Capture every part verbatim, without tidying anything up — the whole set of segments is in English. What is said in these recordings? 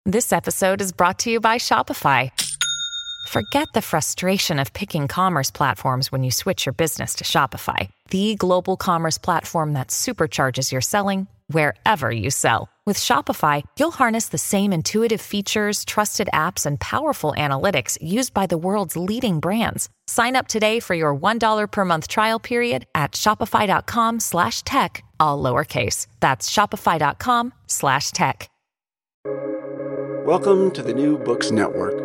This episode is brought to you by Shopify. Forget the frustration of picking commerce platforms when you switch your business to Shopify, the global commerce platform that supercharges your selling wherever you sell. With Shopify, you'll harness the same intuitive features, trusted apps, and powerful analytics used by the world's leading brands. Sign up today for your one dollar per month trial period at shopify.com slash tech, all lowercase. That's shopify.com slash tech. Welcome to the New Books Network.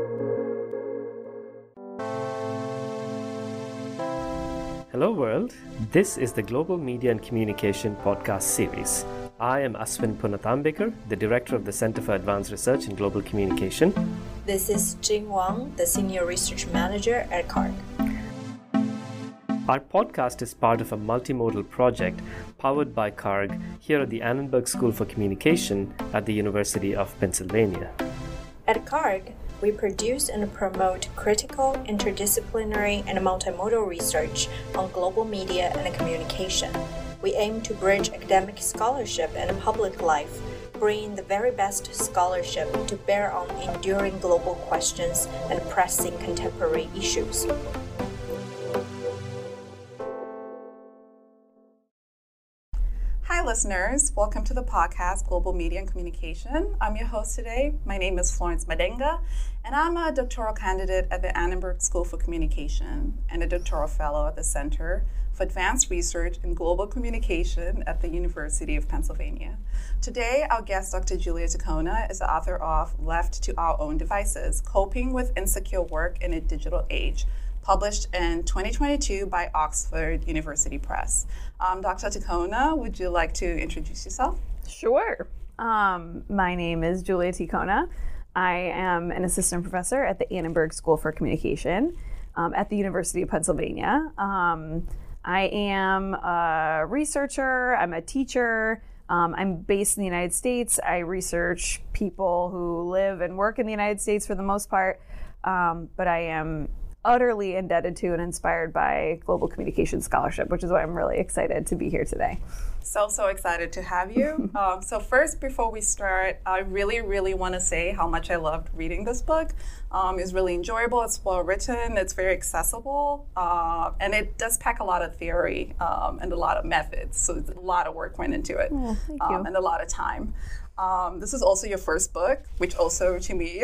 Hello world, this is the Global Media and Communication podcast series. I am Aswin Punathambekar, the Director of the Center for Advanced Research in Global Communication. This is Jing Wang, the Senior Research Manager at C A R G. Our podcast is part of a multimodal project powered by C A R G here at the Annenberg School for Communication at the University of Pennsylvania. At C A R G, we produce and promote critical, interdisciplinary, and multimodal research on global media and communication. We aim to bridge academic scholarship and public life, bringing the very best scholarship to bear on enduring global questions and pressing contemporary issues. Hi, listeners. Welcome to the podcast, Global Media and Communication. I'm your host today. My name is Florence Madenga, and I'm a doctoral candidate at the Annenberg School for Communication and a doctoral fellow at the Center for Advanced Research in Global Communication at the University of Pennsylvania. Today, our guest, Doctor Julia Tacona, is the author of Left to Our Own Devices, Coping with Insecure Work in a Digital Age, published in twenty twenty-two by Oxford University Press. Um, Doctor Tacona, would you like to introduce yourself? Sure. Um, my name is Julia Tacona. I am an assistant professor at the Annenberg School for Communication um, at the University of Pennsylvania. Um, I am a researcher, I'm a teacher, um, I'm based in the United States. I research people who live and work in the United States for the most part, um, but I am utterly indebted to and inspired by global communication scholarship, which is why I'm really excited to be here today. So, so excited to have you. um, so first, before we start, I really, really want to say how much I loved reading this book. Um, it's really enjoyable, it's well written, it's very accessible, uh, and it does pack a lot of theory um, and a lot of methods. So a lot of work went into it, oh, thank you. Um, and a lot of time. Um, this is also your first book, which also to me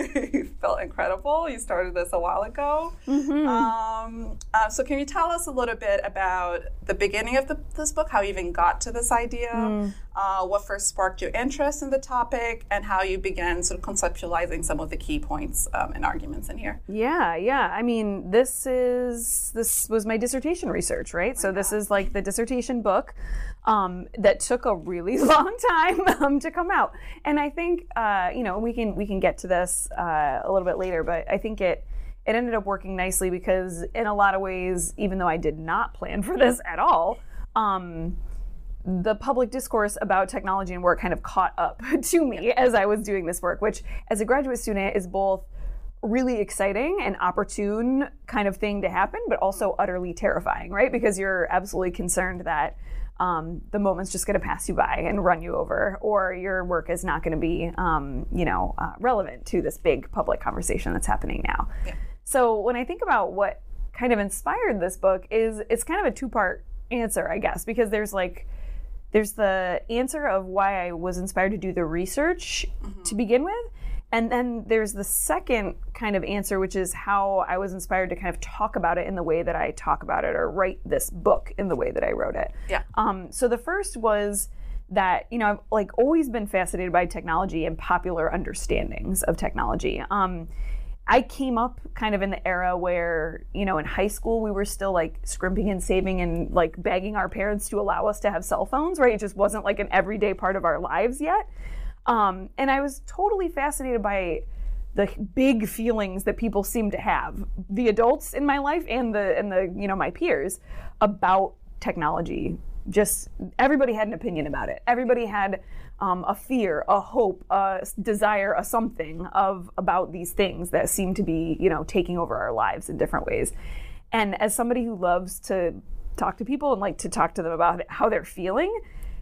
felt incredible. You started this a while ago. Mm-hmm. Um, uh, so can you tell us a little bit about the beginning of the, this book, how you even got to this idea, mm. uh, what first sparked your interest in the topic, and how you began sort of conceptualizing some of the key points um, and arguments in here? Yeah, yeah. I mean, this is this was my dissertation research, right? So this is like the dissertation book um, that took a really long time um, to come out. And I think uh, you know we can we can get to this uh, a little bit later, but I think it it ended up working nicely because in a lot of ways, even though I did not plan for this at all, um, the public discourse about technology and work kind of caught up to me as I was doing this work, which as a graduate student is both really exciting and opportune kind of thing to happen, but also utterly terrifying, right? Because you're absolutely concerned that um, the moment's just going to pass you by and run you over, or your work is not going to be, um, you know, uh, relevant to this big public conversation that's happening now. Yeah. So when I think about what kind of inspired this book, is it's kind of a two-part answer, I guess, because there's like, there's the answer of why I was inspired to do the research mm-hmm. to begin with. And then there's the second kind of answer, which is how I was inspired to kind of talk about it in the way that I talk about it, or write this book in the way that I wrote it. Yeah. Um, so the first was that, you know, I've like always been fascinated by technology and popular understandings of technology. Um, I came up kind of in the era where, you know, in high school, we were still like scrimping and saving and like begging our parents to allow us to have cell phones, right? It just wasn't like an everyday part of our lives yet. Um, and I was totally fascinated by the big feelings that people seem to have, the adults in my life and the and the you know my peers, about technology. Just everybody had an opinion about it. Everybody had um, a fear, a hope, a desire, a something of about these things that seem to be you know taking over our lives in different ways. And as somebody who loves to talk to people and like to talk to them about how they're feeling,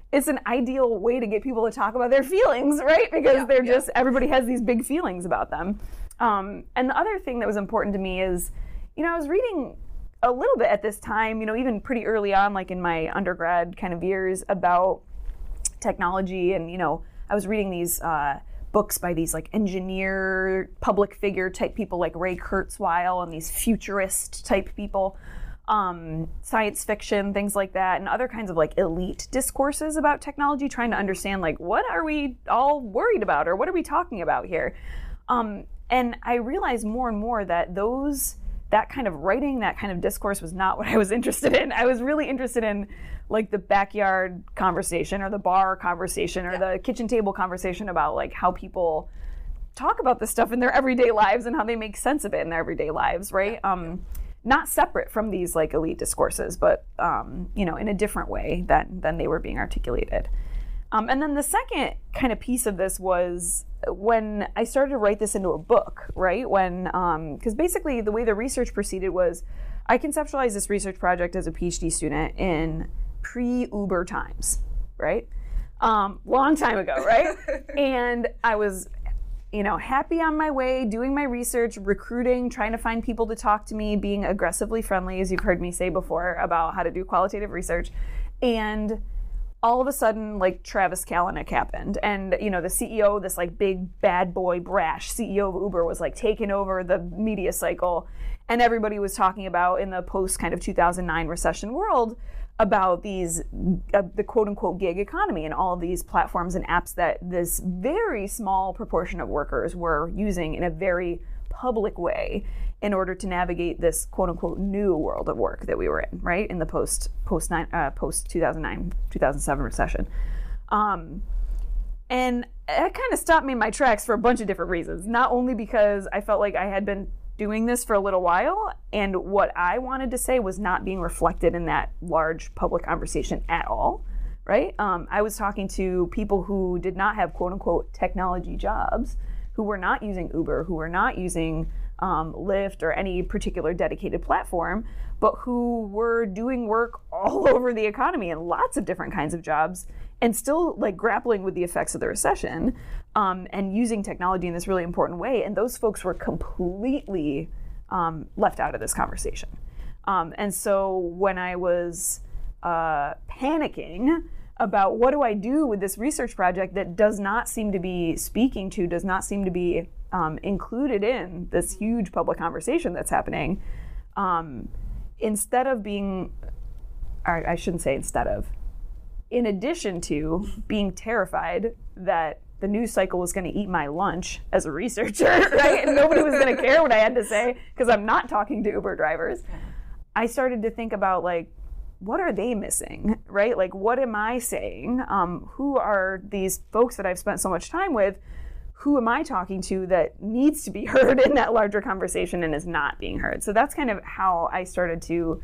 it's an ideal way to get people to talk about their feelings, right? Because yeah, they're yeah. just, everybody has these big feelings about them. Um, and the other thing that was important to me is, you know, I was reading a little bit at this time, you know, even pretty early on, like in my undergrad kind of years, about technology. And, you know, I was reading these uh, books by these like engineer, public figure type people like Ray Kurzweil and these futurist type people. Um, science fiction, things like that, and other kinds of like elite discourses about technology, trying to understand like, what are we all worried about, or what are we talking about here? Um, and I realized more and more that those, that kind of writing, that kind of discourse was not what I was interested in. I was really interested in like the backyard conversation, or the bar conversation, or yeah. the kitchen table conversation about like how people talk about this stuff in their everyday lives and how they make sense of it in their everyday lives, right? Yeah. Um, not separate from these like elite discourses, but um, you know, in a different way than than they were being articulated. Um, and then the second kind of piece of this was when I started to write this into a book, right? When, because um, basically the way the research proceeded was, I conceptualized this research project as a PhD student in pre-Uber times, right? Um, long time ago, right? And I was, you know, happy on my way, doing my research, recruiting, trying to find people to talk to me, being aggressively friendly, as you've heard me say before, about how to do qualitative research. And all of a sudden, like, Travis Kalanick happened. And, you know, the C E O, this, like, big, bad boy, brash C E O of Uber was, like, taking over the media cycle. And everybody was talking about, in the post kind of two thousand nine recession world, about these, uh, the quote-unquote gig economy and all of these platforms and apps that this very small proportion of workers were using in a very public way in order to navigate this quote-unquote new world of work that we were in, right, in the post post nine uh, post two thousand nine two thousand seven recession. Um, and that kind of stopped me in my tracks for a bunch of different reasons. Not only because I felt like I had been doing this for a little while, and what I wanted to say was not being reflected in that large public conversation at all, right? Um, I was talking to people who did not have quote-unquote technology jobs, who were not using Uber, who were not using um, Lyft or any particular dedicated platform, but who were doing work all over the economy in lots of different kinds of jobs, and still like grappling with the effects of the recession, um, and using technology in this really important way. And those folks were completely um, left out of this conversation. Um, and so when I was uh, panicking about what do I do with this research project that does not seem to be speaking to, does not seem to be um, included in this huge public conversation that's happening, um, instead of being, or I shouldn't say instead of, in addition to being terrified that the news cycle was going to eat my lunch as a researcher, right? And nobody was going to care what I had to say because I'm not talking to Uber drivers. I started to think about, like, what are they missing, right? Like, what am I saying? Um, who are these folks that I've spent so much time with? Who am I talking to that needs to be heard in that larger conversation and is not being heard? So that's kind of how I started to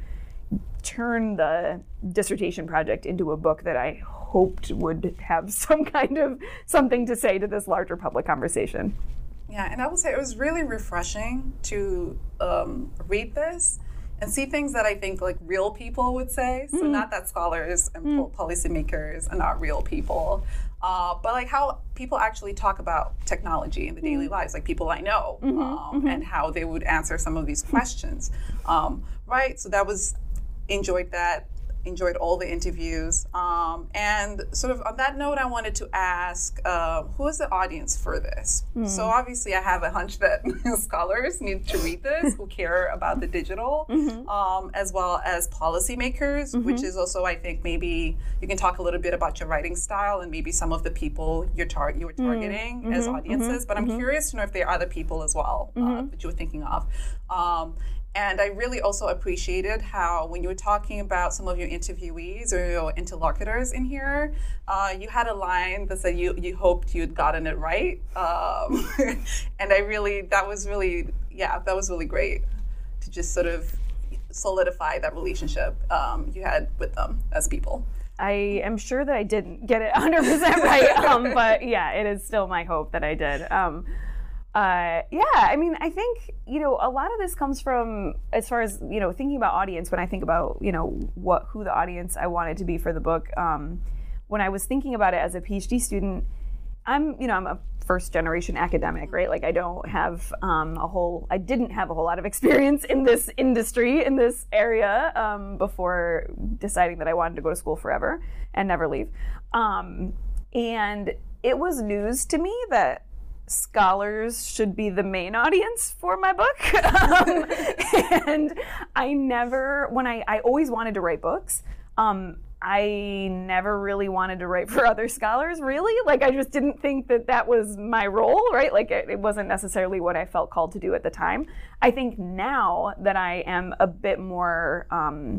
turn the dissertation project into a book that I hoped would have some kind of something to say to this larger public conversation. Yeah, and I would say it was really refreshing to um, read this and see things that I think like real people would say. So mm-hmm. not that scholars and mm-hmm. policymakers are not real people, uh, but like how people actually talk about technology in the daily mm-hmm. lives, like people I know, mm-hmm. Um, mm-hmm. and how they would answer some of these questions. Um, right, so that was, enjoyed that, enjoyed all the interviews. Um, and sort of on that note, I wanted to ask, uh, who is the audience for this? Mm. So obviously I have a hunch that scholars need to read this who care about the digital, mm-hmm. um, as well as policymakers, mm-hmm. which is also, I think, maybe you can talk a little bit about your writing style and maybe some of the people you're tar- you were targeting mm-hmm. as audiences. Mm-hmm. But I'm mm-hmm. curious to know if there are other people as well uh, mm-hmm. that you were thinking of. Um, And I really also appreciated how when you were talking about some of your interviewees or your interlocutors in here, uh, you had a line that said you, you hoped you'd gotten it right. Um, and I really, that was really, yeah, that was really great to just sort of solidify that relationship um, you had with them as people. I am sure that I didn't get it one hundred percent right, um, but yeah, it is still my hope that I did. Um, Uh, yeah, I mean, I think, you know, a lot of this comes from, as far as, you know, thinking about audience, when I think about, you know, what, who the audience I wanted to be for the book, um, when I was thinking about it as a PhD student, I'm, you know, I'm a first generation academic, right? Like I don't have um, a whole, I didn't have a whole lot of experience in this industry, in this area um, before deciding that I wanted to go to school forever and never leave. Um, and it was news to me that scholars should be the main audience for my book. um, and I never, when I, I always wanted to write books. Um, I never really wanted to write for other scholars, really. Like, I just didn't think that that was my role, right? Like, it, it wasn't necessarily what I felt called to do at the time. I think now that I am a bit more, um,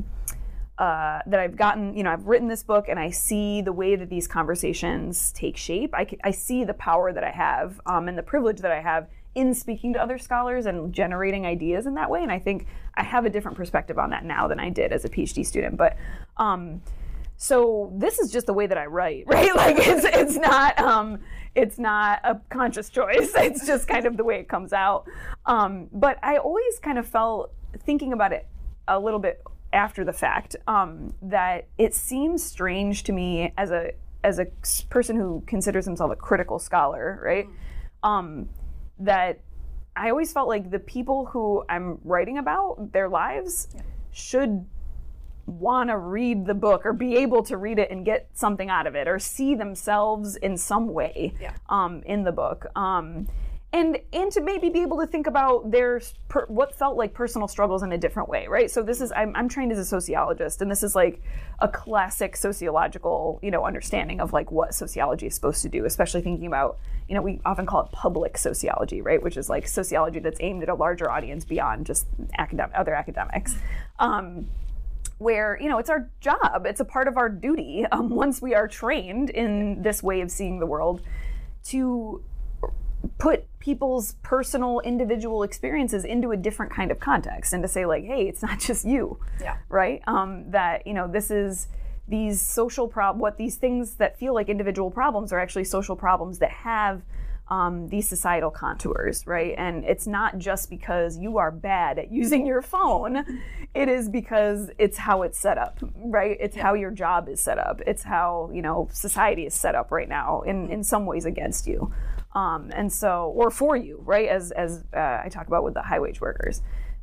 uh, that I've gotten, you know, I've written this book and I see the way that these conversations take shape. I, I see the power that I have um, and the privilege that I have in speaking to other scholars and generating ideas in that way. And I think I have a different perspective on that now than I did as a PhD student. But, um, So this is just the way that I write, right? Like it's it's not um, it's not a conscious choice. It's just kind of the way it comes out. Um, but I always kind of felt, thinking about it a little bit after the fact, um, that it seems strange to me as a as a person who considers himself a critical scholar, right? Um, that I always felt like the people who I'm writing about, their lives, yeah. should want to read the book or be able to read it and get something out of it or see themselves in some way yeah. um, in the book. Um, and and to maybe be able to think about their per, what felt like personal struggles in a different way, right? So this is, I'm, I'm trained as a sociologist, and this is like a classic sociological, you know, understanding of like what sociology is supposed to do, especially thinking about, you know, we often call it public sociology, right? Which is like sociology that's aimed at a larger audience beyond just academic, other academics. Um, where, you know, it's our job, it's a part of our duty, um, once we are trained in this way of seeing the world, to put people's personal, individual experiences into a different kind of context and to say like, hey, it's not just you, yeah. right? Um, that, you know, this is, these social prob, what these things that feel like individual problems are actually social problems that have Um, these societal contours, right? And it's not just because you are bad at using your phone, it is because it's how it's set up, right? It's yeah. how your job is set up. It's how, you know, society is set up right now in, in some ways against you. Um, and so, or for you, right? As, as uh, I talk about with the high wage workers.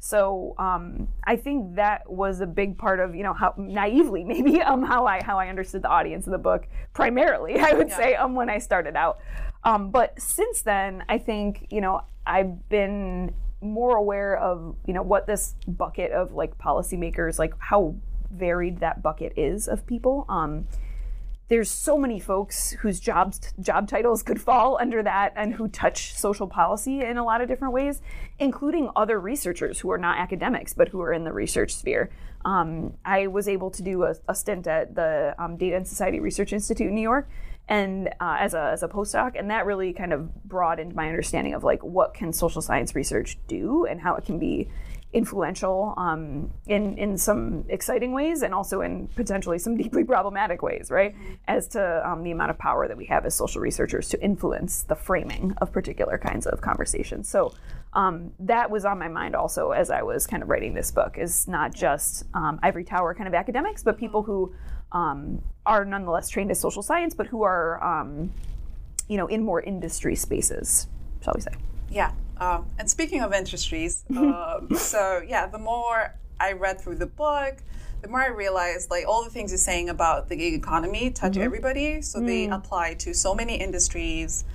So um, I think that was a big part of, you know, how naively maybe um, how I how I understood the audience of the book primarily, I would yeah. say, um, when I started out. Um, but since then, I think, you know, I've been more aware of, you know, what this bucket of like policymakers, like how varied that bucket is of people. Um, there's so many folks whose jobs job titles could fall under that and who touch social policy in a lot of different ways, including other researchers who are not academics but who are in the research sphere. Um, I was able to do a, a stint at the um, Data and Society Research Institute in New York, and uh, as a as a postdoc, and that really kind of broadened my understanding of like what can social science research do and how it can be influential um, in in some exciting ways and also in potentially some deeply problematic ways, right? Mm-hmm. As to um, the amount of power that we have as social researchers to influence the framing of particular kinds of conversations. So um, that was on my mind also as I was kind of writing this book, is not just um, ivory tower kind of academics, but people who um, are nonetheless trained as social science, but who are, um, you know, in more industry spaces, shall we say. Yeah. Um, and speaking of industries, um, so yeah, the more I read through the book, the more I realized like all the things you're saying about the gig economy touch mm-hmm. everybody. So mm. they apply to so many industries.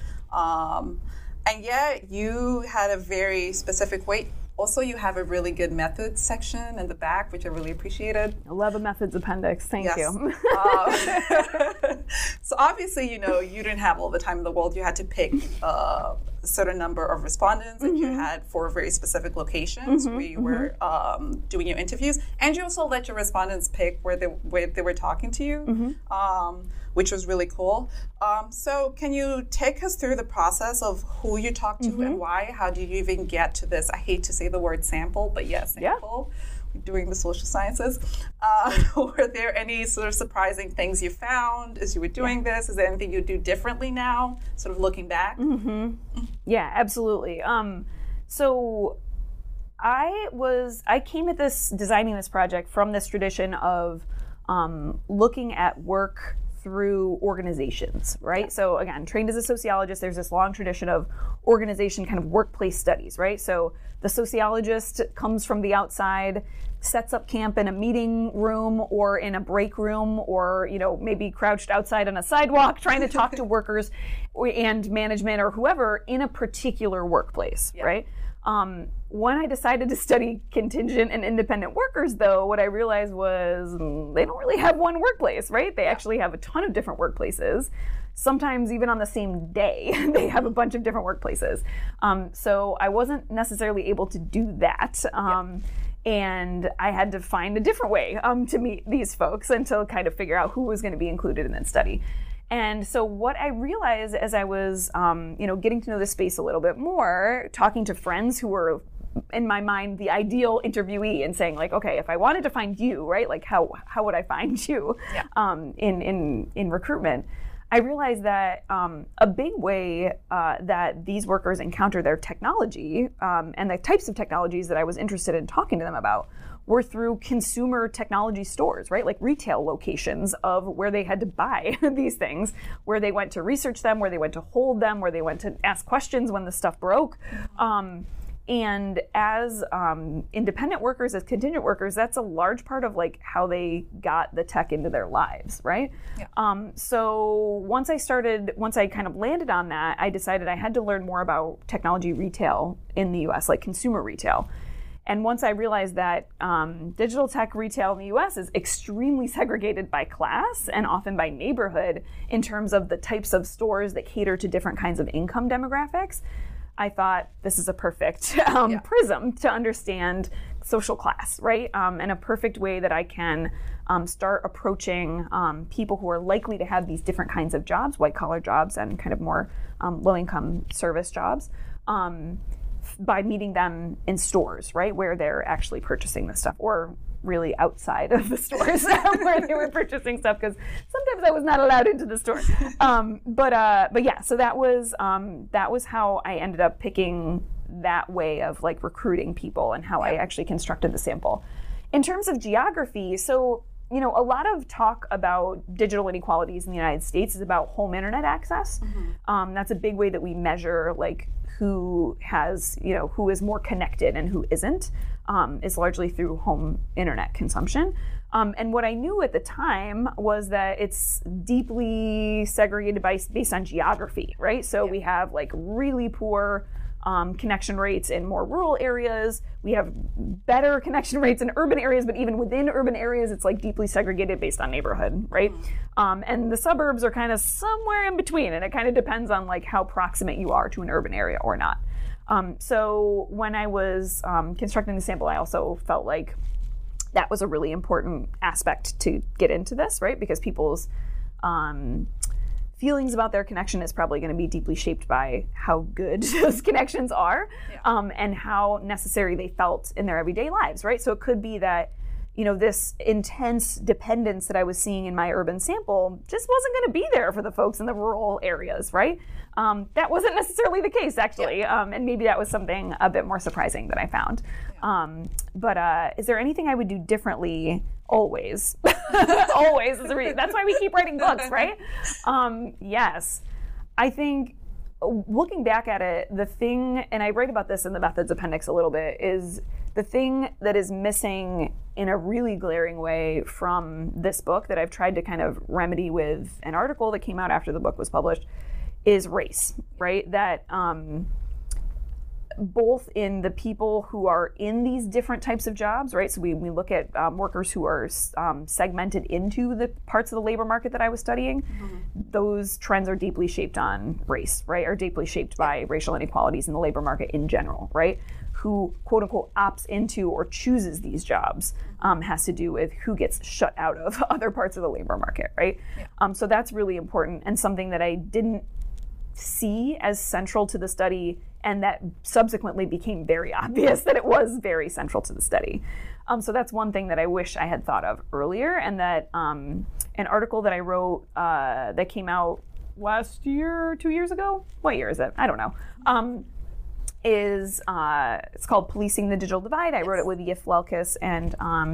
Um, and yet you had a very specific way. Also, you have a really good methods section in the back, which I really appreciated. I love a methods appendix. Thank yes. you. um, so obviously, you know, you didn't have all the time in the world. You had to pick uh, a certain number of respondents that mm-hmm. you had for very specific locations mm-hmm. where you mm-hmm. were um, doing your interviews. And you also let your respondents pick where they, where they were talking to you, mm-hmm. um, which was really cool. Um, so can you take us through the process of who you talked to mm-hmm. and why? How did you even get to this? I hate to say the word sample, but yes, yeah, sample. Yeah. Doing the social sciences. Uh, were there any sort of surprising things you found as you were doing yeah. this? Is there anything you do differently now, sort of looking back? Mm-hmm. Yeah, absolutely. Um, so I was, I came at this, designing this project from this tradition of um, looking at work through organizations, right? So again, trained as a sociologist, there's this long tradition of organization kind of workplace studies, right? So the sociologist comes from the outside, sets up camp in a meeting room or in a break room, or, you know, maybe crouched outside on a sidewalk trying to talk to workers and management or whoever in a particular workplace, yeah. right? Um, when I decided to study contingent and independent workers, though, what I realized was mm, they don't really have one workplace, right? They actually have a ton of different workplaces. Sometimes even on the same day, they have a bunch of different workplaces. Um, so I wasn't necessarily able to do that. Um, yeah. And I had to find a different way um, to meet these folks and to kind of figure out who was going to be included in that study. And so what I realized as I was, um, you know, getting to know the space a little bit more, talking to friends who were, in my mind, the ideal interviewee, and saying like, okay, if I wanted to find you, right, like how how would I find you yeah. um, in in in recruitment? I realized that um, a big way uh, that these workers encounter their technology um, and the types of technologies that I was interested in talking to them about were through consumer technology stores, right? Like retail locations of where they had to buy these things, where they went to research them, where they went to hold them, where they went to ask questions when the stuff broke. Um, and as um, independent workers, as contingent workers, that's a large part of like how they got the tech into their lives, right? Yeah. Um, so once I started, once I kind of landed on that, I decided I had to learn more about technology retail in the U S, like consumer retail. And once I realized that um, digital tech retail in the U S is extremely segregated by class and often by neighborhood in terms of the types of stores that cater to different kinds of income demographics, I thought this is a perfect um, yeah. prism to understand social class, right? Um, and a perfect way that I can um, start approaching um, people who are likely to have these different kinds of jobs, white collar jobs and kind of more um, low income service jobs. Um, by meeting them in stores, right, where they're actually purchasing this stuff, or really outside of the stores where they were purchasing stuff, because sometimes I was not allowed into the store. Um, but uh, but yeah, so that was um, that was how I ended up picking that way of like recruiting people and how yeah. I actually constructed the sample. In terms of geography, so you know, a lot of talk about digital inequalities in the United States is about home internet access. Mm-hmm. Um, that's a big way that we measure like who has, you know, who is more connected and who isn't, um, is largely through home internet consumption. Um, and what I knew at the time was that it's deeply segregated by, based on geography, right? So yeah. we have like really poor Um, connection rates in more rural areas. We have better connection rates in urban areas, but even within urban areas, it's like deeply segregated based on neighborhood, right? Mm-hmm. Um, and the suburbs are kind of somewhere in between, and it kind of depends on like how proximate you are to an urban area or not. Um, so when I was um, constructing the sample, I also felt like that was a really important aspect to get into this, right? Because people's um, feelings about their connection is probably going to be deeply shaped by how good those connections are, yeah. um, and how necessary they felt in their everyday lives, right? So it could be that, you know, this intense dependence that I was seeing in my urban sample just wasn't going to be there for the folks in the rural areas, right? Um, that wasn't necessarily the case, actually, yeah. um, and maybe that was something a bit more surprising that I found. Yeah. Um, but uh, is there anything I would do differently? Always. Always. Is a re- That's why we keep writing books, right? Um, yes. I think looking back at it, the thing, and I write about this in the methods appendix a little bit, is the thing that is missing in a really glaring way from this book that I've tried to kind of remedy with an article that came out after the book was published is race, right? That um, both in the people who are in these different types of jobs, right? So we, we look at um, workers who are um, segmented into the parts of the labor market that I was studying. Mm-hmm. Those trends are deeply shaped on race, right? Are deeply shaped by racial inequalities in the labor market in general, right? Who, quote unquote, opts into or chooses these jobs um, has to do with who gets shut out of other parts of the labor market, right? Yeah. Um, so that's really important and something that I didn't see as central to the study, and that subsequently became very obvious that it was very central to the study. Um, so that's one thing that I wish I had thought of earlier, and that um, an article that I wrote uh, that came out last year, two years ago? What year is it? I don't know. Um, is uh, it's called Policing the Digital Divide. I yes. wrote it with Yif Welkes and um,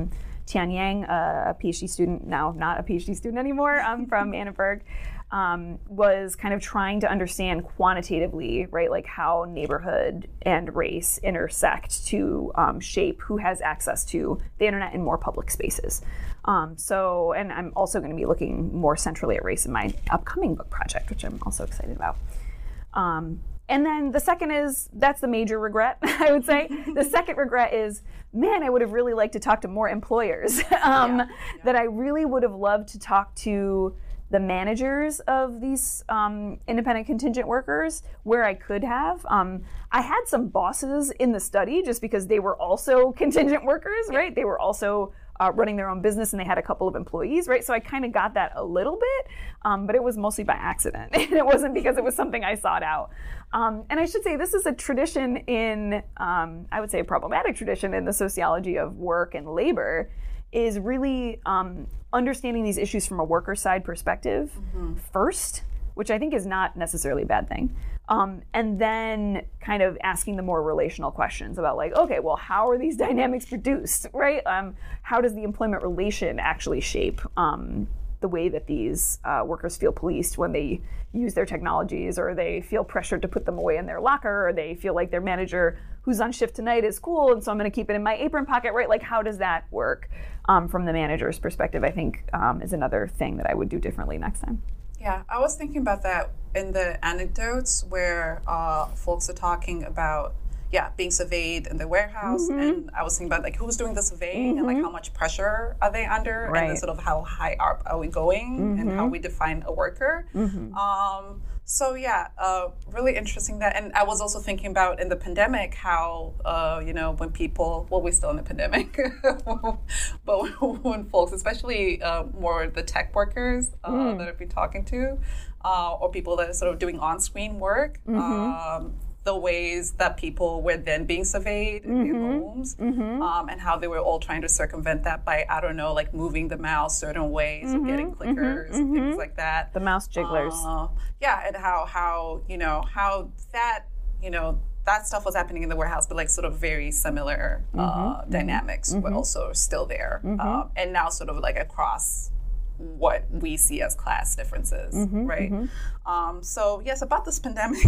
Tian Yang, a PhD student, now not a PhD student anymore, um, from Annenberg, um, was kind of trying to understand quantitatively, right, like how neighborhood and race intersect to um, shape who has access to the internet in more public spaces. Um, so, and I'm also going to be looking more centrally at race in my upcoming book project, which I'm also excited about. Um, and then the second is, that's the major regret, I would say. The second regret is, man, I would have really liked to talk to more employers. um, yeah, yeah. That I really would have loved to talk to the managers of these um, independent contingent workers where I could have. Um, I had some bosses in the study just because they were also contingent workers, right? Yeah. They were also Uh, running their own business, and they had a couple of employees, right? So I kind of got that a little bit, um, but it was mostly by accident. It wasn't because it was something I sought out. Um, and I should say this is a tradition in, um, I would say a problematic tradition in the sociology of work and labor, is really um, understanding these issues from a worker side perspective mm-hmm. first, which I think is not necessarily a bad thing. Um, and then kind of asking the more relational questions about like, okay, well, how are these dynamics produced, right? Um, how does the employment relation actually shape um, the way that these uh, workers feel policed when they use their technologies, or they feel pressured to put them away in their locker, or they feel like their manager who's on shift tonight is cool, and so I'm going to keep it in my apron pocket, right? Like, how does that work um, from the manager's perspective, I think um, is another thing that I would do differently next time. Yeah, I was thinking about that in the anecdotes where uh, folks are talking about, yeah, being surveyed in the warehouse. Mm-hmm. And I was thinking about like who's doing the surveying mm-hmm. and like how much pressure are they under, right. and then sort of how high up are we going mm-hmm. and how we define a worker. Mm-hmm. Um, so yeah, uh, really interesting that. And I was also thinking about in the pandemic how, uh, you know, when people, well, we're still in the pandemic, but when folks, especially uh, more the tech workers uh, mm. that I've been talking to, uh, or people that are sort of doing on-screen work, mm-hmm. um, the ways that people were then being surveyed in their mm-hmm. homes, mm-hmm. Um, and how they were all trying to circumvent that by, I don't know, like moving the mouse certain ways, mm-hmm. or getting clickers mm-hmm. and things like that. The mouse jigglers. Uh, yeah, and how, how, you know, how that, you know, that stuff was happening in the warehouse, but like sort of very similar uh, mm-hmm. dynamics mm-hmm. were also still there. Mm-hmm. Uh, and now sort of like across what we see as class differences, mm-hmm, right? Mm-hmm. Um, so yes, about this pandemic.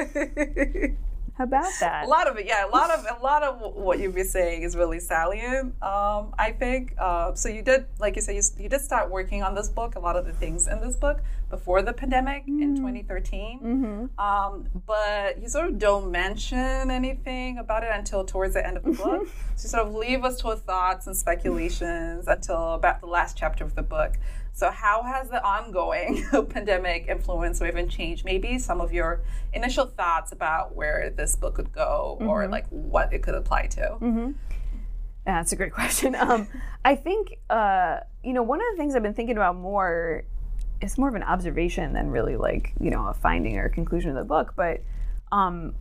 How about that? A lot of it, yeah. A lot of a lot of what you've been saying is really salient. Um, I think. Uh, so you did, like you said, you, you did start working on this book. A lot of the things in this book before the pandemic mm-hmm. in twenty thirteen, mm-hmm. um, but you sort of don't mention anything about it until towards the end of the book. So you sort of leave us with thoughts and speculations until about the last chapter of the book. So how has the ongoing pandemic influenced or even changed maybe some of your initial thoughts about where this book could go mm-hmm. or like what it could apply to? Mm-hmm. Yeah, that's a great question. Um, I think, uh, you know, one of the things I've been thinking about more, it's more of an observation than really like, you know, a finding or a conclusion of the book, but um,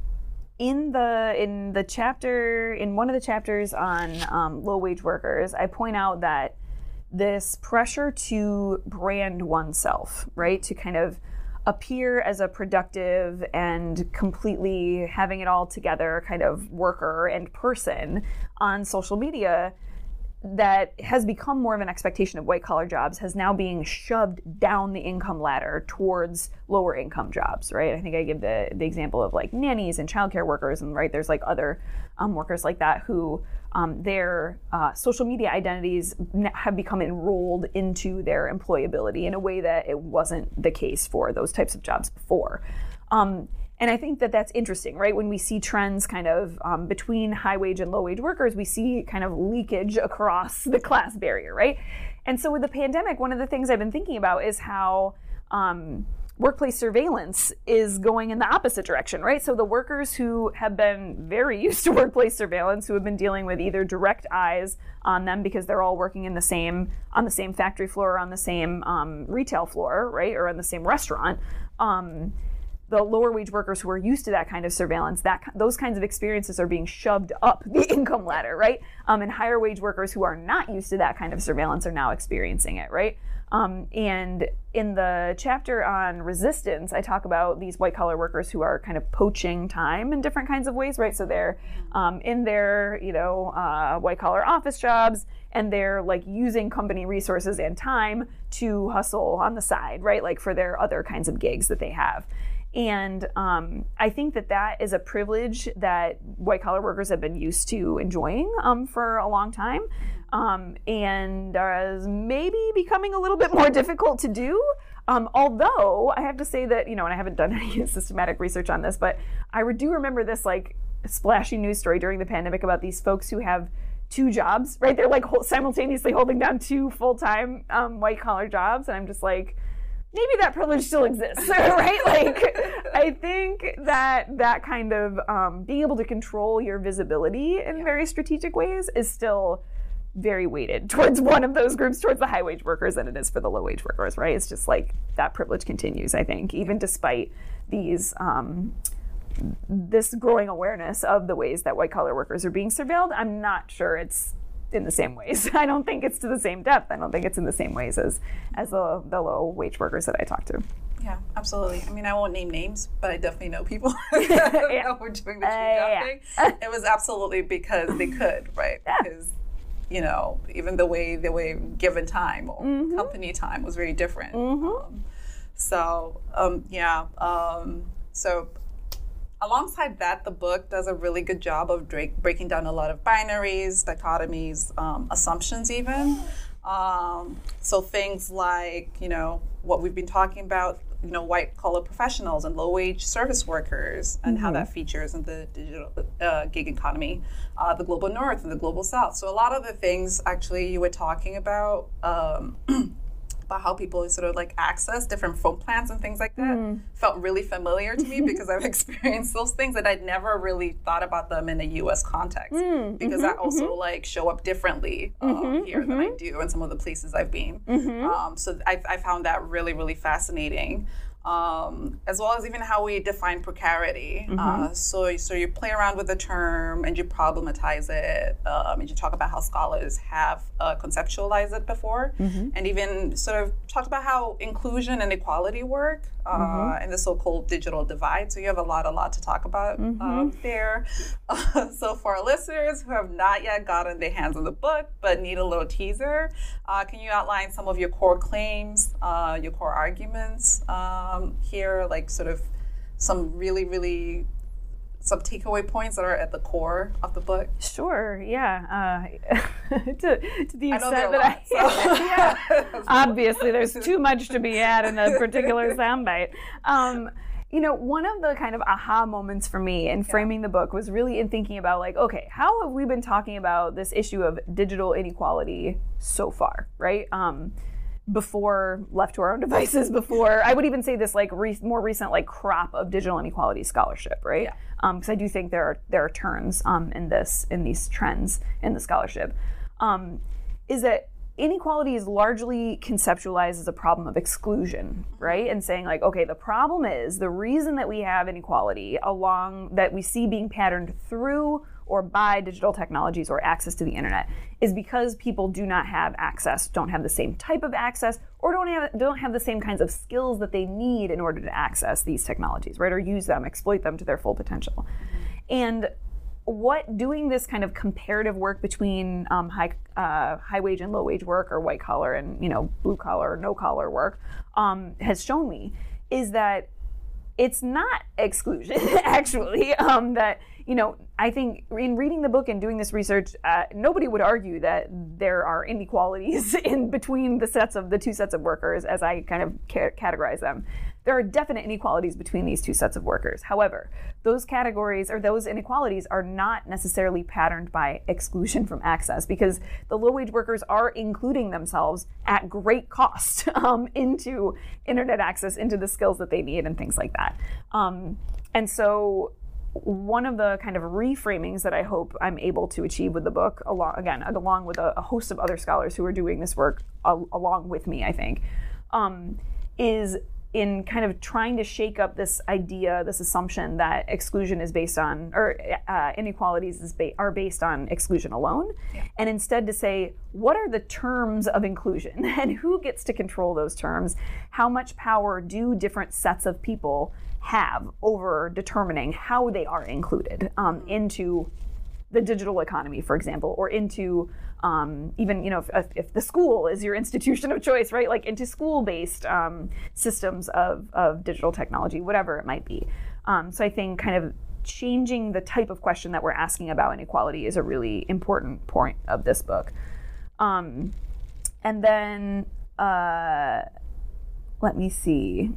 in the in the chapter, in one of the chapters on um, low-wage workers, I point out that this pressure to brand oneself, right? To kind of appear as a productive and completely having it all together kind of worker and person on social media that has become more of an expectation of white collar jobs has now being shoved down the income ladder towards lower income jobs, right? I think I give the, the example of like nannies and childcare workers, and right, there's like other um, workers like that who um, their uh, social media identities have become enrolled into their employability in a way that it wasn't the case for those types of jobs before. Um, And I think that that's interesting, right? When we see trends kind of um, between high wage and low wage workers, we see kind of leakage across the class barrier, right? And so with the pandemic, one of the things I've been thinking about is how um, workplace surveillance is going in the opposite direction, right? So the workers who have been very used to workplace surveillance, who have been dealing with either direct eyes on them because they're all working in the same, on the same factory floor, or on the same um, retail floor, right? Or in the same restaurant, um, the lower wage workers who are used to that kind of surveillance, that those kinds of experiences are being shoved up the income ladder, right? Um, and higher wage workers who are not used to that kind of surveillance are now experiencing it, right? Um, and in the chapter on resistance, I talk about these white collar workers who are kind of poaching time in different kinds of ways, right? So they're um, in their, you know, uh, white collar office jobs, and they're like using company resources and time to hustle on the side, right? Like for their other kinds of gigs that they have. And um, I think that that is a privilege that white collar workers have been used to enjoying um, for a long time, um, and is maybe becoming a little bit more difficult to do. Um, although I have to say that, you know, and I haven't done any systematic research on this, but I do remember this like splashy news story during the pandemic about these folks who have two jobs, right? They're like simultaneously holding down two full-time um, white collar jobs, and I'm just like, maybe that privilege still exists, right? Like, I think that that kind of um, being able to control your visibility in yeah. very strategic ways is still very weighted towards one of those groups, towards the high wage workers, than it is for the low wage workers, right? It's just like that privilege continues, I think, even despite these um, this growing awareness of the ways that white collar workers are being surveilled. I'm not sure it's in the same ways. I don't think it's to the same depth. I don't think it's in the same ways as as the, the low wage workers that I talk to. Yeah, absolutely. I mean, I won't name names, but I definitely know people yeah. that were doing the two uh, job yeah. thing. It was absolutely because they could, right? Yeah. Because, you know, even the way the way given time or mm-hmm. company time was very different. Mm-hmm. Um, so, um, yeah. Um, so. Alongside that, the book does a really good job of dra- breaking down a lot of binaries, dichotomies, um, assumptions even. Um, so things like, you know, what we've been talking about, you know, white-collar professionals and low-wage service workers, and mm-hmm. how that features in the digital uh, gig economy, uh, the global north and the global south. So a lot of the things actually you were talking about, um, about how people sort of like access different phone plans and things like that mm. felt really familiar to me because I've experienced those things, and I'd never really thought about them in a U S context mm, because mm-hmm, I also mm-hmm. like show up differently um, mm-hmm, here mm-hmm. than I do in some of the places I've been. Mm-hmm. Um, so I, I found that really, really fascinating. Um, as well as even how we define precarity. Mm-hmm. Uh, so, so you play around with the term and you problematize it, um, and you talk about how scholars have uh, conceptualized it before, mm-hmm. and even sort of talked about how inclusion and equality work uh, mm-hmm. and the so-called digital divide. So you have a lot, a lot to talk about mm-hmm. um, there. Uh, so for our listeners who have not yet gotten their hands on the book but need a little teaser, uh, can you outline some of your core claims, uh, your core arguments? Um, here, like sort of some really, really some takeaway points that are at the core of the book? Sure, yeah. Uh, to, to the extent I that I, so. yeah. Obviously, there's too much to be had in a particular soundbite. Um, you know, one of the kind of aha moments for me in framing yeah. the book was really in thinking about like, okay, how have we been talking about this issue of digital inequality so far, right? Um, before left to our own devices, before I would even say this like re- more recent like crop of digital inequality scholarship, right? Because yeah. um, I do think there are there are turns um, in this in these trends in the scholarship. Um, is that inequality is largely conceptualized as a problem of exclusion, right? And saying like, okay, the problem is the reason that we have inequality along that we see being patterned through or by digital technologies or access to the internet is because people do not have access, don't have the same type of access, or don't have don't have the same kinds of skills that they need in order to access these technologies, right? Or use them, exploit them to their full potential. And what doing this kind of comparative work between um, high uh, high wage and low wage work, or white collar and you know blue collar or no collar work, um, has shown me is that it's not exclusion actually. Um, that you know I think in reading the book and doing this research, uh, nobody would argue that there are inequalities in between the sets of the two sets of workers as I kind of ca- categorize them. There are definite inequalities between these two sets of workers. However, those categories or those inequalities are not necessarily patterned by exclusion from access, because the low-wage workers are including themselves at great cost um, into internet access, into the skills that they need and things like that. Um, and so one of the kind of reframings that I hope I'm able to achieve with the book, along, again, along with a, a host of other scholars who are doing this work al- along with me, I think, um, is in kind of trying to shake up this idea, this assumption that exclusion is based on, or uh, inequalities is ba- are based on exclusion alone, yeah. and instead to say, what are the terms of inclusion and who gets to control those terms? How much power do different sets of people have over determining how they are included um, into the digital economy, for example, or into um, even, you know, if, if the school is your institution of choice, right? Like into school-based um, systems of, of digital technology, whatever it might be. Um, so I think kind of changing the type of question that we're asking about inequality is a really important point of this book. Um, and then, uh, let me see.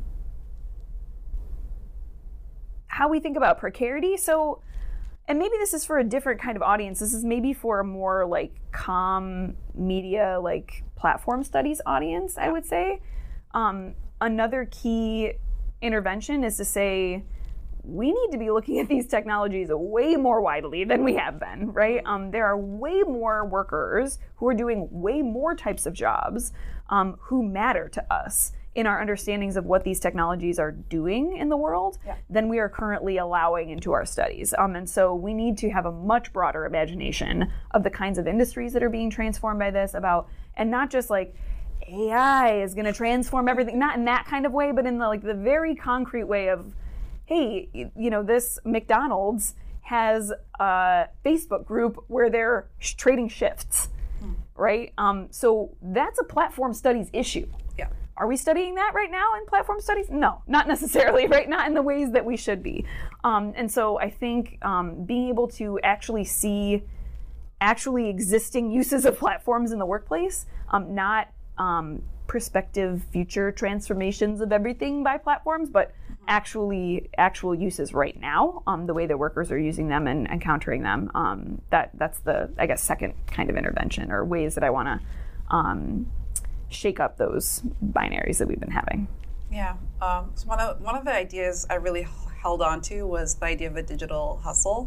How we think about precarity. So, and maybe this is for a different kind of audience. This is maybe for a more like comm media, like platform studies audience, I would say. Um, another key intervention is to say, we need to be looking at these technologies way more widely than we have been, right? Um, there are way more workers who are doing way more types of jobs um, who matter to us in our understandings of what these technologies are doing in the world yeah. than we are currently allowing into our studies. Um, and so we need to have a much broader imagination of the kinds of industries that are being transformed by this, about, and not just like A I is gonna transform everything, not in that kind of way, but in the, like the very concrete way of, hey, you know, this McDonald's has a Facebook group where they're sh- trading shifts, hmm. right? Um, so that's a platform studies issue. Yeah. Are we studying that right now in platform studies? No, not necessarily, right? Not in the ways that we should be. Um, and so I think um, being able to actually see actually existing uses of platforms in the workplace, um, not um, prospective future transformations of everything by platforms, but actually actual uses right now, um, the way that workers are using them and encountering them. Um, that that's the, I guess, second kind of intervention, or ways that I want to um, shake up those binaries that we've been having. Yeah. Um, so one of one of the ideas I really held on to was the idea of a digital hustle,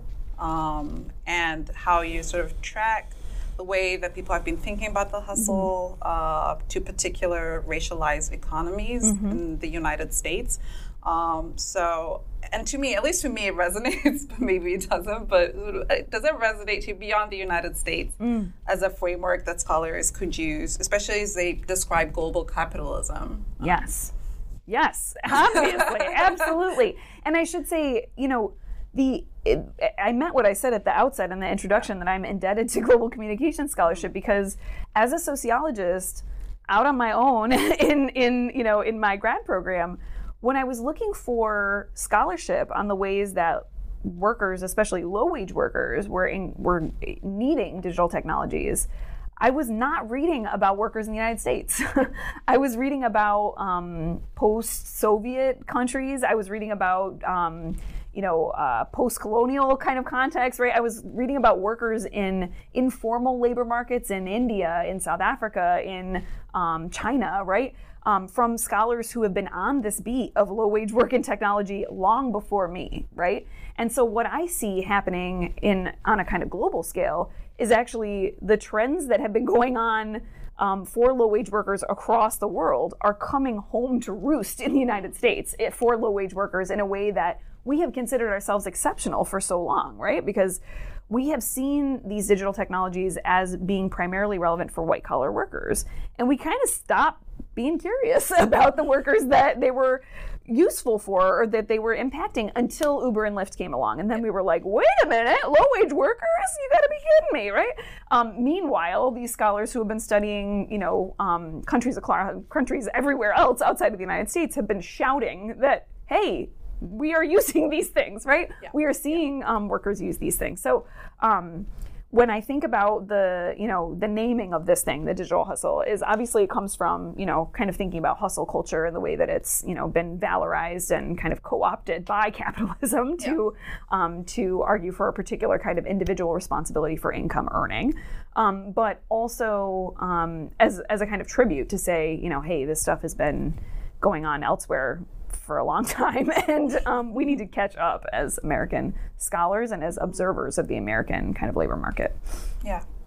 um, and how you sort of track the way that people have been thinking about the hustle mm-hmm. uh, to particular racialized economies mm-hmm. in the United States. Um, so, and to me, at least to me, it resonates, but maybe it doesn't, but does it resonate to you beyond the United States mm. as a framework that scholars could use, especially as they describe global capitalism? Yes. Yes, obviously, absolutely. And I should say, you know, the it, I meant what I said at the outset in the introduction, that I'm indebted to global communication scholarship, because as a sociologist out on my own in, in, you know, in my grad program, when I was looking for scholarship on the ways that workers, especially low-wage workers, were in, were needing digital technologies, I was not reading about workers in the United States. I was reading about um, post-Soviet countries. I was reading about, um, you know, uh, post-colonial kind of context, right? I was reading about workers in informal labor markets in India, in South Africa, in um, China, right? Um, from scholars who have been on this beat of low-wage work in technology long before me, right? And so what I see happening in on a kind of global scale is actually the trends that have been going on um, for low-wage workers across the world are coming home to roost in the United States for low-wage workers in a way that we have considered ourselves exceptional for so long, right? Because we have seen these digital technologies as being primarily relevant for white-collar workers, and we kind of stopped being curious about the workers that they were useful for or that they were impacting until Uber and Lyft came along. And then we were like, wait a minute, low-wage workers? You gotta be kidding me, right? Um, meanwhile, these scholars who have been studying, you know, um, countries, countries everywhere else outside of the United States have been shouting that, hey, we are using these things, right? Yeah. We are seeing um, workers use these things. So um, when I think about the, you know, the naming of this thing, the digital hustle, is obviously it comes from, you know, kind of thinking about hustle culture and the way that it's, you know, been valorized and kind of co-opted by capitalism to yeah. um, to argue for a particular kind of individual responsibility for income earning, um, but also um, as as a kind of tribute to say, you know, hey, this stuff has been going on elsewhere for a long time, and um, we need to catch up as American scholars and as observers of the American kind of labor market. Yeah,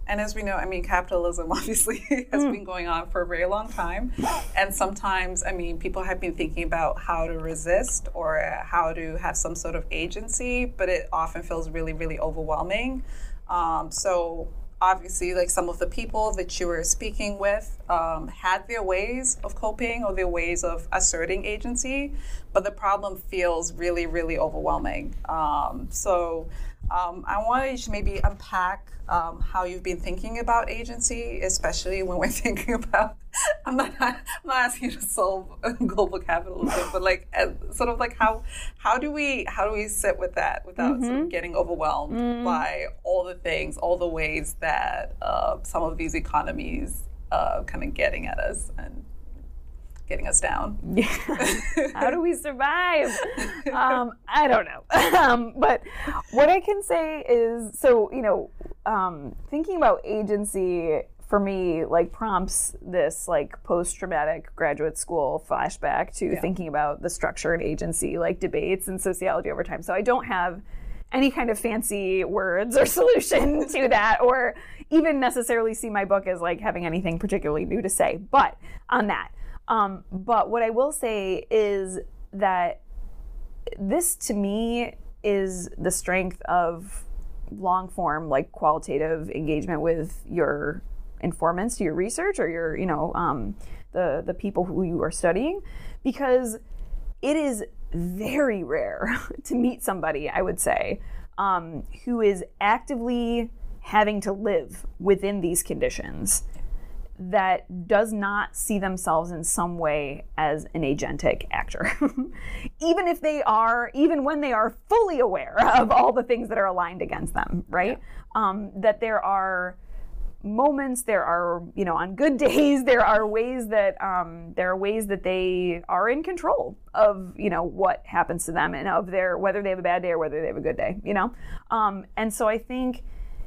And as we know, I mean, capitalism obviously has mm. been going on for a very long time. And sometimes, I mean, people have been thinking about how to resist or how to have some sort of agency, but it often feels really, really overwhelming. Um, so obviously, like some of the people that you were speaking with um, had their ways of coping or their ways of asserting agency, but the problem feels really, really overwhelming. Um, so um, I wanted to maybe unpack um, how you've been thinking about agency, especially when we're thinking about, I'm not, I'm not asking you to solve global capitalism, but like uh, sort of like how how do we how do we sit with that without mm-hmm. sort of getting overwhelmed mm. by all the things, all the ways that uh, some of these economies uh, kind of getting at us and getting us down. Yeah. How do we survive? Um, I don't know. um, but what I can say is, so, you know, um, thinking about agency for me, like, prompts this, like, post-traumatic graduate school flashback to yeah. thinking about the structure and agency, like, debates in sociology over time. So I don't have any kind of fancy words or solution to that, or even necessarily see my book as, like, having anything particularly new to say. But on that, Um, but what I will say is that this, to me, is the strength of long-form, like, qualitative engagement with your informants, your research, or your, you know, um, the the people who you are studying, because it is very rare to meet somebody, I would say, um, who is actively having to live within these conditions that does not see themselves in some way as an agentic actor. Even if they are, even when they are fully aware of all the things that are aligned against them, right? Yeah. Um, that there are moments, there are, you know, on good days, there are ways that, um, there are ways that they are in control of, you know, what happens to them and of their, whether they have a bad day or whether they have a good day, you know? Um, and so I think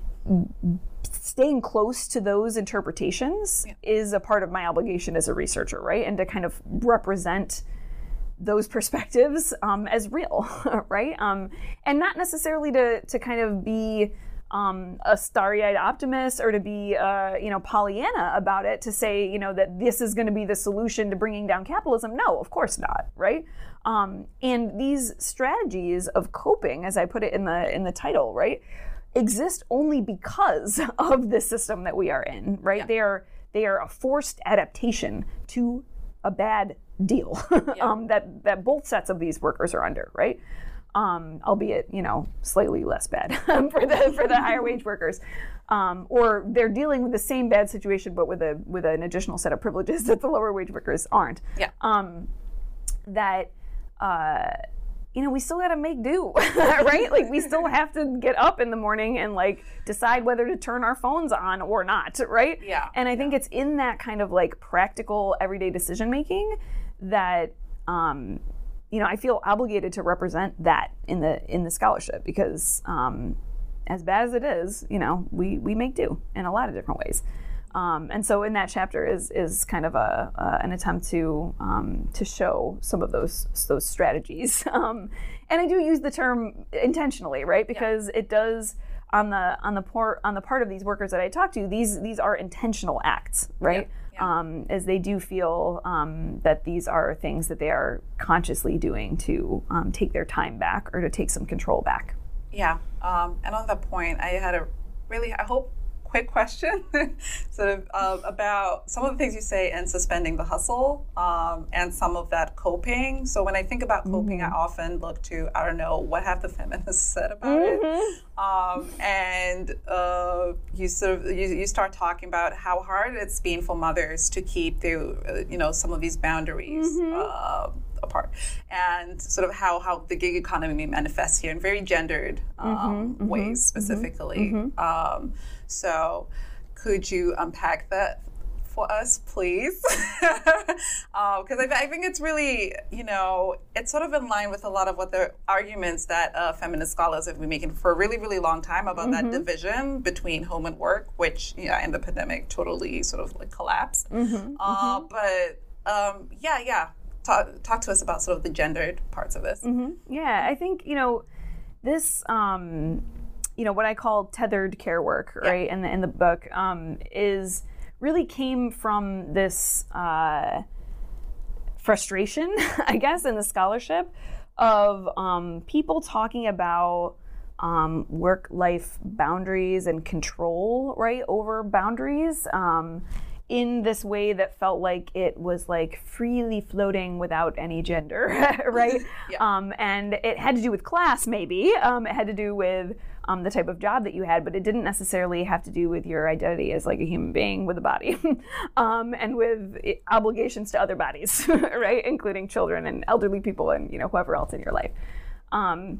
staying close to those interpretations yeah. is a part of my obligation as a researcher, right? And to kind of represent those perspectives um, as real, right? Um, and not necessarily to to kind of be um, a starry-eyed optimist or to be, uh, you know, Pollyanna about it, to say, you know, that this is going to be the solution to bringing down capitalism. No, of course not, right? Um, and these strategies of coping, as I put it in the in the title, right, exist only because of the system that we are in, right? Yeah. They are they are a forced adaptation to a bad deal yeah. um, that that both sets of these workers are under, right? Um, albeit, you know, slightly less bad for the for the higher wage workers, um, or they're dealing with the same bad situation but with a with an additional set of privileges that the lower wage workers aren't. Yeah. Um, that. Uh, you know, we still got to make do, right? Like, we still have to get up in the morning and, like, decide whether to turn our phones on or not, right? Yeah. And I think yeah. it's in that kind of, like, practical, everyday decision-making that, um, you know, I feel obligated to represent that in the in the scholarship, because um, as bad as it is, you know, we, we make do in a lot of different ways. Um, and so in that chapter is is kind of a uh, an attempt to um, to show some of those those strategies, um, and I do use the term intentionally, right? Because yeah. it does on the on the part on the part of these workers that I talk to, these these are intentional acts, right? Yeah. Yeah. Um, as they do feel um, that these are things that they are consciously doing to um, take their time back or to take some control back. Yeah, um, and on that point, I had a really I hope. quick question sort of uh, about some of the things you say and suspending the hustle um, and some of that coping. So when I think about coping, mm-hmm. I often look to, I don't know, what have the feminists said about mm-hmm. it? Um, and uh, you sort of, you, you start talking about how hard it's been for mothers to keep their, uh, you know, some of these boundaries mm-hmm. uh, apart, and sort of how, how the gig economy manifests here in very gendered um, mm-hmm, ways mm-hmm, specifically. Mm-hmm. Um, so could you unpack that for us, please? Because uh, I, I think it's really, you know, it's sort of in line with a lot of what the arguments that uh, feminist scholars have been making for a really, really long time about mm-hmm. that division between home and work, which, yeah, in the pandemic totally sort of like collapsed. Mm-hmm, uh, mm-hmm. But um, yeah, yeah. Talk, talk to us about sort of the gendered parts of this. Mm-hmm. Yeah, I think, you know, this, um, you know, what I call tethered care work, right, yeah. in the in the book, um, is really came from this uh, frustration, I guess, in the scholarship of um, people talking about um, work-life boundaries and control, right, over boundaries. Um, in this way that felt like it was like freely floating without any gender, right? Yeah. Um, and it had to do with class, maybe. Um, it had to do with um, the type of job that you had, but it didn't necessarily have to do with your identity as like a human being with a body um, and with obligations to other bodies, right? Including children and elderly people and, you know, whoever else in your life. Um,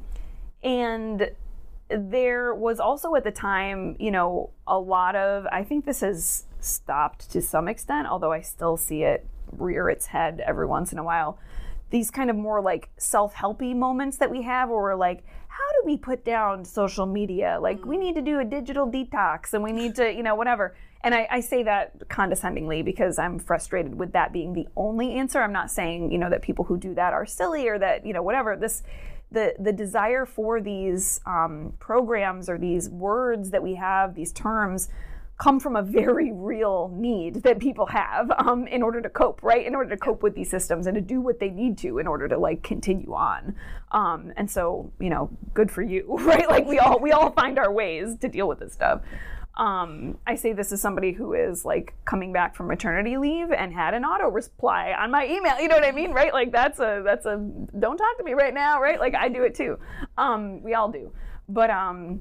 and there was also at the time, you know, a lot of, I think this has stopped to some extent, although I still see it rear its head every once in a while, these kind of more like self-helpy moments that we have where we're like, how do we put down social media? Like, mm. we need to do a digital detox and we need to, you know, whatever. And I, I say that condescendingly because I'm frustrated with that being the only answer. I'm not saying, you know, that people who do that are silly or that, you know, whatever. This The, the desire for these um, programs or these words that we have, these terms, come from a very real need that people have um, in order to cope, right? In order to cope with these systems and to do what they need to in order to like continue on. Um, and so, you know, good for you, right? Like we all we all find our ways to deal with this stuff. Um, I say this as somebody who is like coming back from maternity leave and had an auto reply on my email. You know what I mean, right? Like that's a that's a don't talk to me right now, right? Like I do it too. Um, we all do. But um,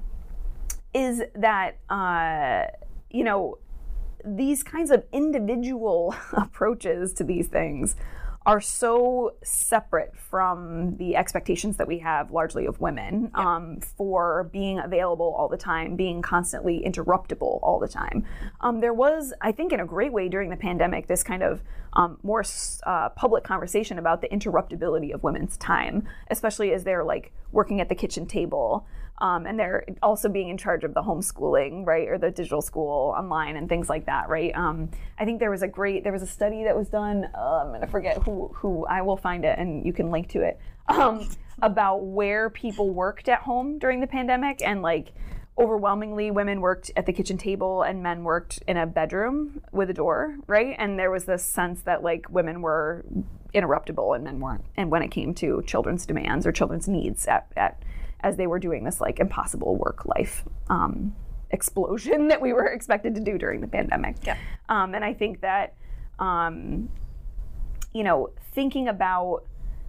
is that uh, you know, these kinds of individual approaches to these things are so separate from the expectations that we have largely of women yeah. um, for being available all the time, being constantly interruptible all the time. Um, there was, I think in a great way during the pandemic, this kind of um, more uh, public conversation about the interruptibility of women's time, especially as they're like working at the kitchen table. Um, and they're also being in charge of the homeschooling, right, or the digital school online and things like that, right? Um, I think there was a great, there was a study that was done, uh, I'm going to forget who, who, I will find it and you can link to it, um, about where people worked at home during the pandemic. And like overwhelmingly women worked at the kitchen table and men worked in a bedroom with a door, right? And there was this sense that like women were interruptible and men weren't. And when it came to children's demands or children's needs at, at as they were doing this like impossible work life um, explosion that we were expected to do during the pandemic. Yeah. Um, and I think that, um, you know, thinking about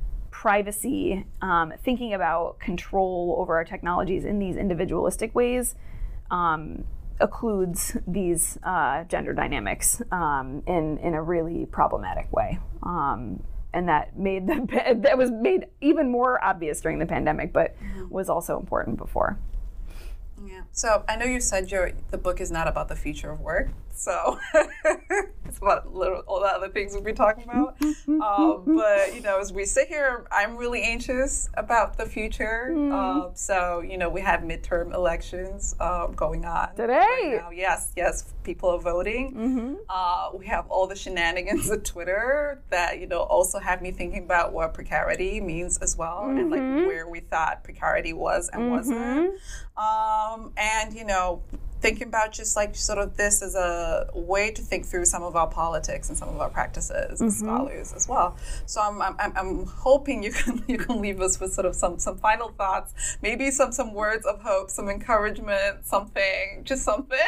privacy, um, thinking about control over our technologies in these individualistic ways um, occludes these uh, gender dynamics um, in, in a really problematic way. Um, And that made the that was made even more obvious during the pandemic, but mm-hmm. was also important before. Yeah. So I know you said your the book is not about the future of work, so it's about little, all the other things we'll be talking about. um, but you know, as we sit here, I'm really anxious about the future. Mm. Um, so you know, we have midterm elections uh, going on today. Right now. Yes, yes, people are voting. Mm-hmm. Uh, we have all the shenanigans of Twitter that you know also have me thinking about what precarity means as well, mm-hmm. and like where we thought precarity was and mm-hmm. wasn't. Um, and, you know, thinking about just like sort of this as a way to think through some of our politics and some of our practices mm-hmm. as scholars as well. So I'm, I'm I'm hoping you can you can leave us with sort of some some final thoughts, maybe some some words of hope, some encouragement, something, just something.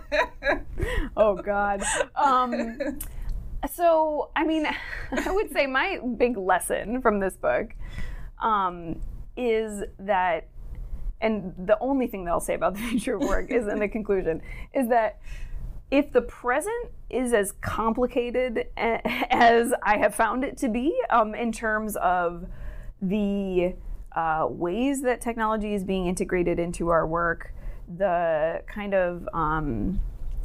Oh God. Um, so I mean, I would say my big lesson from this book um, is that. And the only thing that I'll say about the future of work is in the conclusion, is that if the present is as complicated as I have found it to be um, in terms of the uh, ways that technology is being integrated into our work, the kind of um,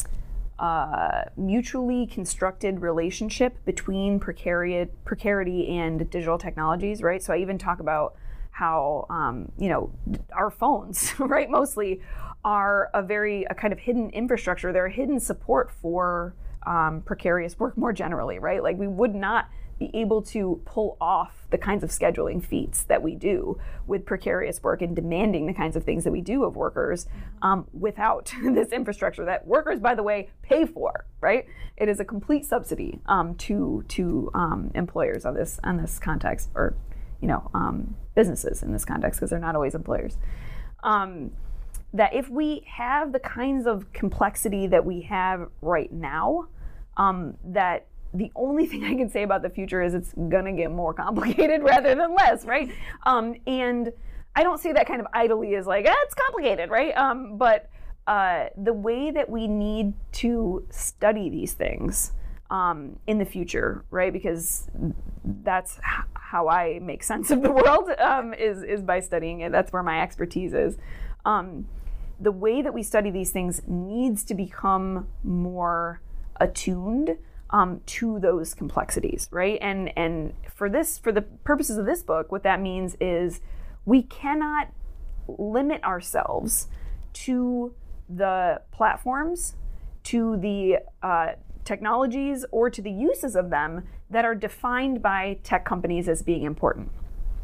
uh, mutually constructed relationship between precari- precarity and digital technologies, right? So I even talk about how, um, you know, our phones, right, mostly are a very, a kind of hidden infrastructure. They're a hidden support for um, precarious work more generally, right? Like we would not be able to pull off the kinds of scheduling feats that we do with precarious work and demanding the kinds of things that we do of workers um, without this infrastructure that workers, by the way, pay for, right? It is a complete subsidy um, to to um, employers on this on this context, or you know, um, businesses in this context, because they're not always employers. Um, that if we have the kinds of complexity that we have right now, um, that the only thing I can say about the future is it's gonna get more complicated rather than less, right? Um, and I don't say that kind of idly as like, eh, it's complicated, right? Um, but uh, the way that we need to study these things um, in the future, right? Because that's h- how I make sense of the world, um, is, is by studying it. That's where my expertise is. Um, the way that we study these things needs to become more attuned um, to those complexities, right? And and for this, for the purposes of this book, what that means is we cannot limit ourselves to the platforms, to the uh, technologies, or to the uses of them that are defined by tech companies as being important.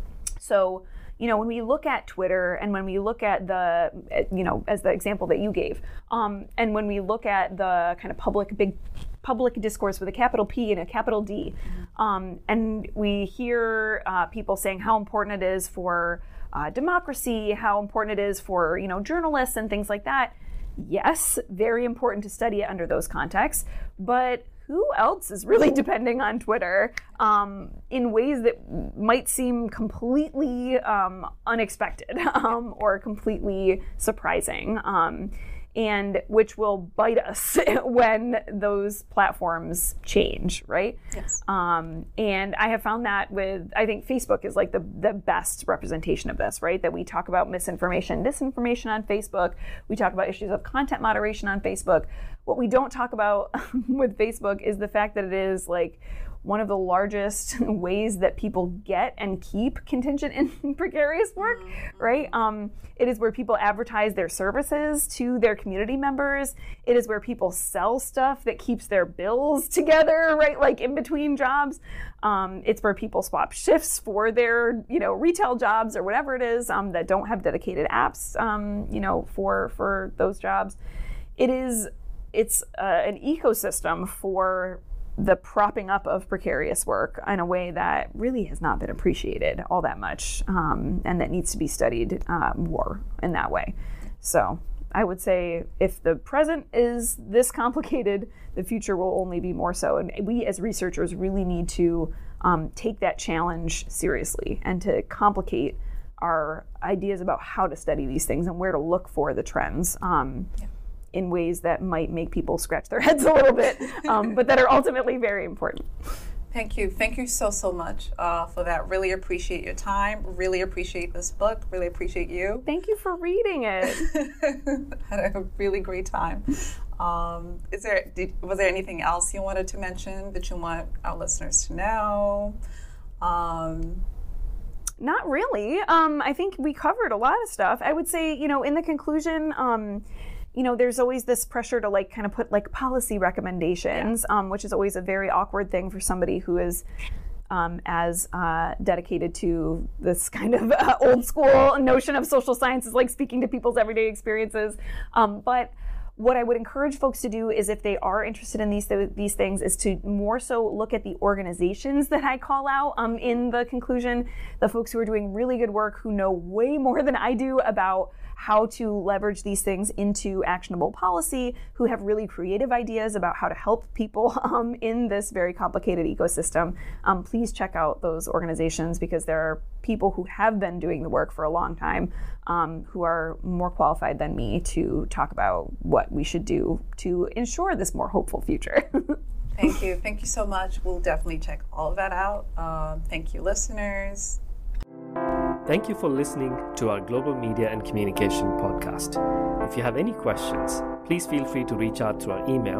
So, you know, when we look at Twitter, and when we look at the, you know, as the example that you gave, um, and when we look at the kind of public, big public discourse with a capital P and a capital D, mm-hmm. um, and we hear uh, people saying how important it is for uh, democracy, how important it is for, you know, journalists and things like that. Yes, very important to study it under those contexts, but who else is really depending on Twitter um, in ways that might seem completely um, unexpected um, or completely surprising, um, and which will bite us when those platforms change, right? Yes. Um, and I have found that with, I think Facebook is like the, the best representation of this, right? That we talk about misinformation, disinformation on Facebook. We talk about issues of content moderation on Facebook. What we don't talk about with Facebook is the fact that it is like one of the largest ways that people get and keep contingent and precarious work, mm-hmm. right? Um, it is where people advertise their services to their community members. It is where people sell stuff that keeps their bills together, right? Like in between jobs. Um, it's where people swap shifts for their, you know, retail jobs or whatever it is um, that don't have dedicated apps, um, you know, for for those jobs. It is, it's uh, an ecosystem for the propping up of precarious work in a way that really has not been appreciated all that much, um, and that needs to be studied uh, more in that way. So I would say if the present is this complicated, the future will only be more so. And we as researchers really need to um, take that challenge seriously and to complicate our ideas about how to study these things and where to look for the trends. Um, yeah. in ways that might make people scratch their heads a little bit, um, but that are ultimately very important. Thank you. Thank you so, so much uh, for that. Really appreciate your time. Really appreciate this book. Really appreciate you. Thank you for reading it. Had a really great time. Um, is there, did, was there anything else you wanted to mention that you want our listeners to know? Um, Not really. Um, I think we covered a lot of stuff. I would say, you know, in the conclusion, um, you know, there's always this pressure to like kind of put like policy recommendations, yeah. um, which is always a very awkward thing for somebody who is um, as uh, dedicated to this kind of uh, old school notion of social sciences, like speaking to people's everyday experiences. Um, but what I would encourage folks to do is, if they are interested in these th- these things, is to more so look at the organizations that I call out um, in the conclusion, the folks who are doing really good work, who know way more than I do about how to leverage these things into actionable policy, who have really creative ideas about how to help people um, in this very complicated ecosystem. Um, please check out those organizations, because there are people who have been doing the work for a long time um, who are more qualified than me to talk about what we should do to ensure this more hopeful future. Thank you. Thank you so much. We'll definitely check all of that out. Um, thank you, listeners. Thank you for listening to our Global Media and Communication podcast. If you have any questions, please feel free to reach out through our email,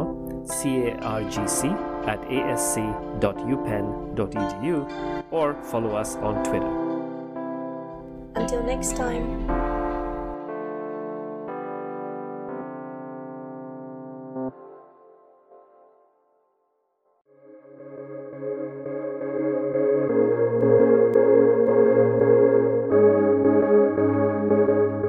cargc at asc dot upenn dot edu, or follow us on Twitter. Until next time. you.